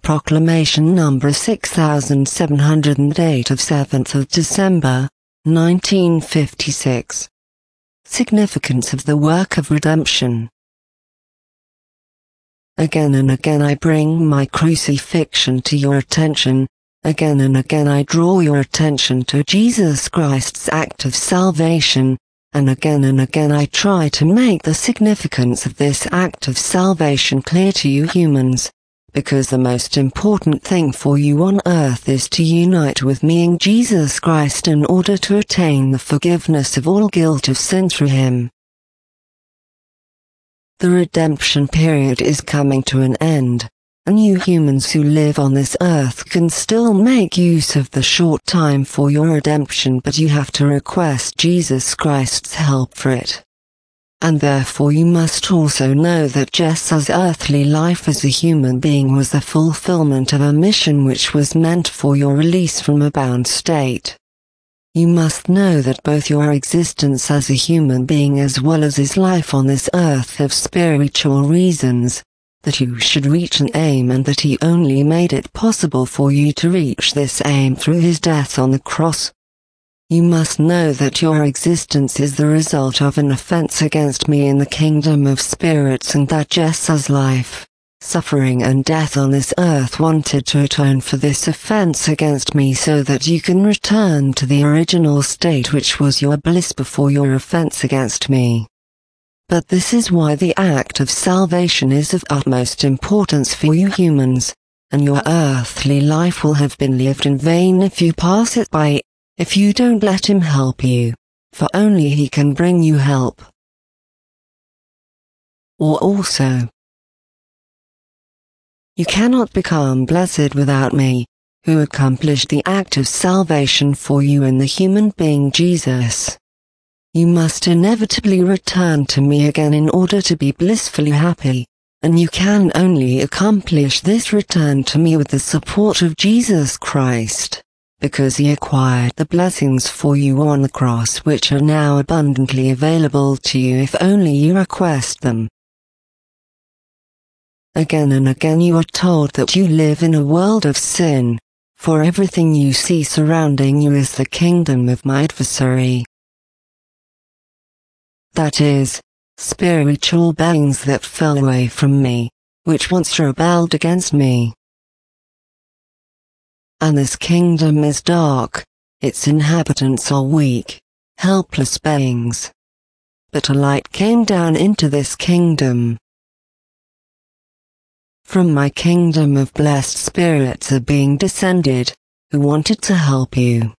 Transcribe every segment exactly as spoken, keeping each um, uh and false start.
Proclamation number six thousand seven hundred eight of seventh of December, nineteen fifty-six. Significance of the work of redemption. Again and again I bring my crucifixion to your attention. Again and again I draw your attention to Jesus Christ's act of salvation, and again and again I try to make the significance of this act of salvation clear to you humans, because the most important thing for you on earth is to unite with me in Jesus Christ in order to attain the forgiveness of all guilt of sin through Him. The redemption period is coming to an end, and you humans who live on this earth can still make use of the short time for your redemption, but you have to request Jesus Christ's help for it. And therefore you must also know that just as earthly life as a human being was the fulfillment of a mission which was meant for your release from a bound state, you must know that both your existence as a human being as well as his life on this earth have spiritual reasons, that you should reach an aim, and that He only made it possible for you to reach this aim through His death on the cross. You must know that your existence is the result of an offense against me in the kingdom of spirits, and that just as life, suffering and death on this earth wanted to atone for this offense against me so that you can return to the original state which was your bliss before your offense against me. But this is why the act of salvation is of utmost importance for you humans, and your earthly life will have been lived in vain if you pass it by, if you don't let Him help you, for only He can bring you help. Or also, you cannot become blessed without me, who accomplished the act of salvation for you in the human being Jesus. You must inevitably return to me again in order to be blissfully happy, and you can only accomplish this return to me with the support of Jesus Christ, because He acquired the blessings for you on the cross which are now abundantly available to you if only you request them. Again and again you are told that you live in a world of sin, for everything you see surrounding you is the kingdom of my adversary. That is, spiritual beings that fell away from me, which once rebelled against me. And this kingdom is dark, its inhabitants are weak, helpless beings. But a light came down into this kingdom. From my kingdom of blessed spirits are being descended, who wanted to help you.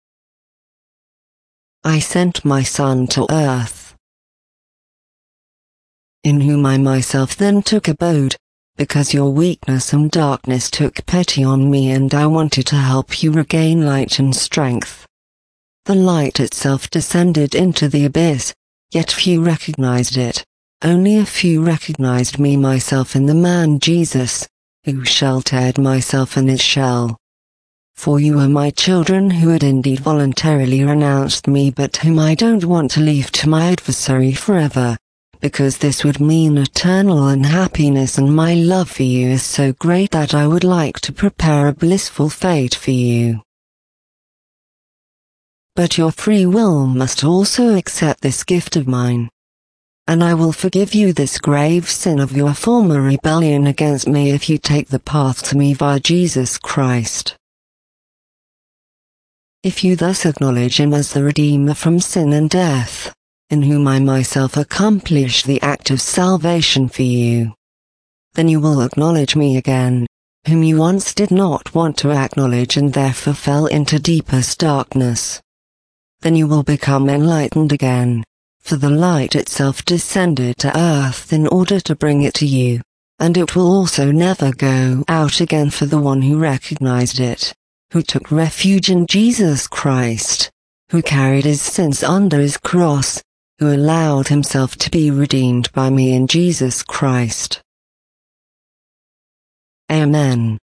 I sent my Son to earth, in whom I myself then took abode, because your weakness and darkness took pity on me, and I wanted to help you regain light and strength. The light itself descended into the abyss, yet few recognized it. Only a few recognized me myself in the man Jesus, who sheltered myself in his shell. For you are my children who had indeed voluntarily renounced me, but whom I don't want to leave to my adversary forever, because this would mean eternal unhappiness, and my love for you is so great that I would like to prepare a blissful fate for you. But your free will must also accept this gift of mine, and I will forgive you this grave sin of your former rebellion against me if you take the path to me via Jesus Christ. If you thus acknowledge Him as the Redeemer from sin and death, in whom I myself accomplish the act of salvation for you, then you will acknowledge me again, whom you once did not want to acknowledge and therefore fell into deepest darkness. Then you will become enlightened again, for the light itself descended to earth in order to bring it to you, and it will also never go out again for the one who recognized it, who took refuge in Jesus Christ, who carried his sins under his cross, who allowed himself to be redeemed by me in Jesus Christ. Amen.